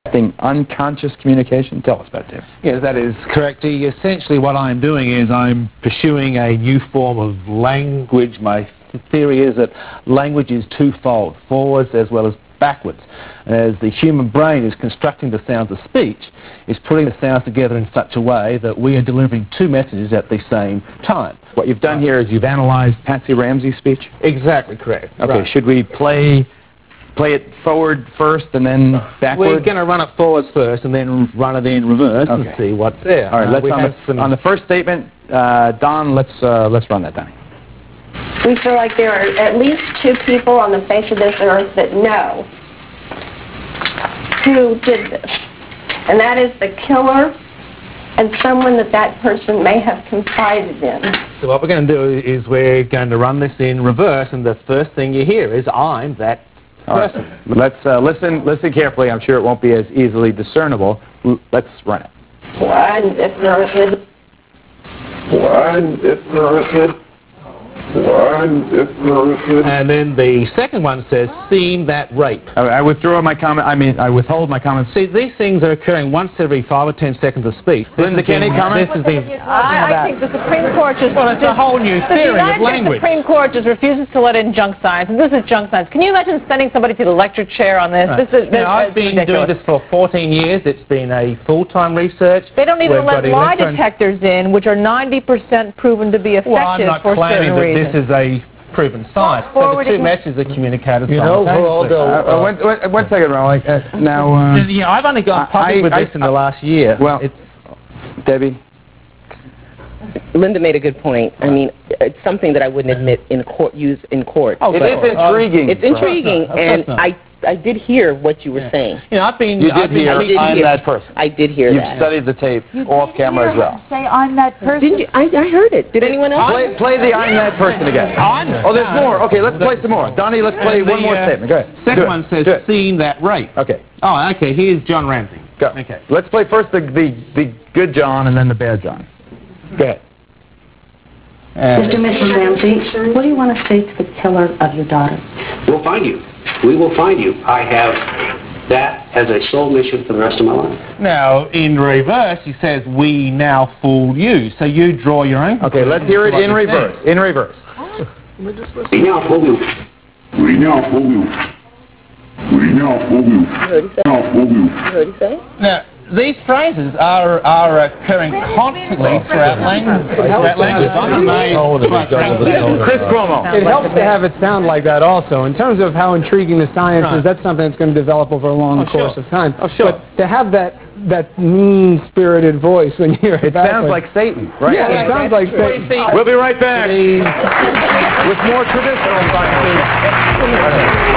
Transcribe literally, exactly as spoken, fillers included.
Unconscious communication? Tell us about it, David. Yes, that is correct. Essentially what I'm doing is I'm pursuing a new form of language. My th theory is that language is twofold, forwards as well as backwards. As the human brain is constructing the sounds of speech, it's putting the sounds together in such a way that we are delivering two messages at the same time. What you've done here is you've analyzed Patsy Ramsey's speech? Exactly correct. Okay, right. Should we play play it forward first and then backward? We're going to run it forwards first and then run it in reverse okay. and see what's there. All right, uh, let's on the, some... on the first statement, uh, Don, let's uh, let's run that, Donnie. We feel like there are at least two people on the face of this earth that know who did this, and that is the killer and someone that that person may have confided in. So what we're going to do is we're going to run this in reverse, and the first thing you hear is I'm that person. Right. Let's uh, listen listen carefully. I'm sure it won't be as easily discernible. L let's run it. One ignorant. One ignorant. One ignorant. And then the second one says, seen that rape. I, I withdraw my comment. I mean, I withhold my comments. See, these things are occurring once every five or ten seconds of speech. Linda Kenny, comment? This has been. I, I think the Supreme Court just. Well, it's just, a whole new theory the of language. The Supreme Court just refuses to let in junk science, and this is junk science. Can you imagine sending somebody to the lecture chair on this? Right. This is. This, now, I've been ridiculous. doing this for fourteen years. It's been a full-time research. They don't even We've let lie detectors in, which are ninety percent proven to be effective well, I'm not for claiming certain that reasons. this is a proven science, well, but the two messages are communicated you know, simultaneously. Uh, uh, one, one, one second, Ron. Uh, now, uh, yeah, I've only gone public I, with I, this in the last year. Well, it's Debbie? Linda made a good point. I mean, it's something that I wouldn't admit in court, use in court. Oh, it is intriguing. Uh, it's intriguing, no, and I I did hear what you were yeah. saying. You know, I've been. You I've did hear. been, I'm hear. that person. I did hear You've that. studied the tape off camera as well. Say I'm that person. Didn't you? I, I heard it. Did anyone else? Play, play the I'm that person again. I'm, oh, there's more. Okay, let's play some more. Donnie, let's play the, one more uh, statement. Go ahead. Second one says, seen that rape. Okay. Oh, okay. Here's John Ramsey. Go. Okay. Let's play first the, the, the good John and then the bad John. Go ahead. Uh, Mister and Missus Ramsey, what do you want to say to the killer of your daughter? We'll find you. We will find you. I have that as a sole mission for the rest of my life. Now, in reverse, he says, we now fool you. So you draw your own. Okay, let's hear it in reverse. Saying. In reverse. We now fool you. We now fool you. We now fool you. You heard he say? Now fool you. You heard he say? Now, these phrases are are occurring constantly throughout language. Throughout language. I'm amazed. Chris Cuomo. It helps to have it sound like that also. In terms of how intriguing the science right. is, that's something that's going to develop over a long oh, course sure. of time. Oh, sure. But to have that that mean-spirited voice when you're it sounds like Satan, right? Yeah, it sounds like Satan. We'll be right back with more traditional science.